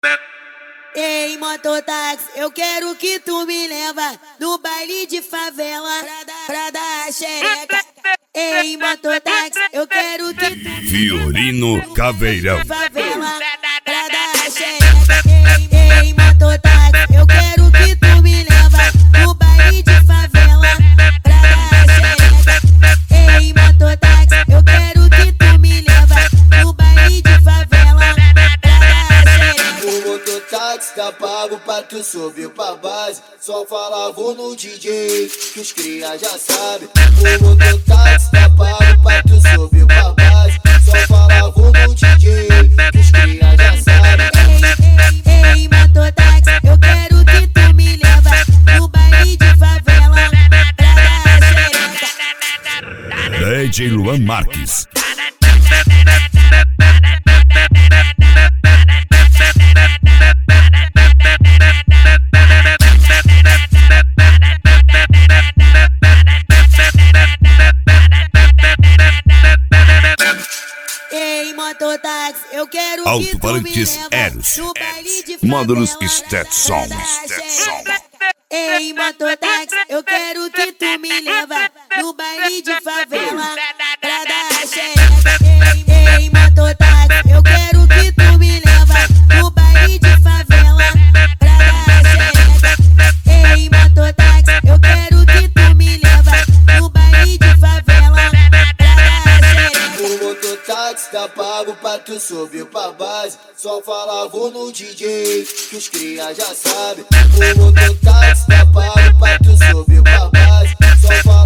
Ei, mototáxi, eu quero que tu me leva no baile de favela pra dar a xereca. Ei, mototáxi, eu quero que tu me Violino Caveirão. favela pra dar a xereca. Ei, mototáxi, eu quero que tu me leva no baile de favela pra dar a xereca. Ei, mototáxi, eu quero que tu me leva no baile de favela pra dar a xereca. O mototáxi tá pago pra tu subir pra base. Só fala vou no DJ, que os cria já sabe. O mototáxi tá pago pra tu subir pra base. Só fala vou no DJ, que os cria já sabe. Ei, mototáxi, eu quero que tu me leva no baile de favela pra dar a xereca. DJ Luan Marques. Ei, mototáxi, eu quero que tu me Alto-falantes leva Eros. no baile de favela Módulos Stetson. pra dar a xereca. Ei, mototáxi, eu quero que tu me leva no baile de favela pra dar a xereca. Ei, mototáxi, eu quero que tu me leva no baile de favela pra dar a xereca. Ei, mototáxi, eu quero que tu me leva no baile de favela pra dar a xereca. O mototáxi tá pago pra tu subir pra base. Só fala vou no DJ, que os cria já sabe. O mototáxi tá pago pra tu subir pra base. Só fala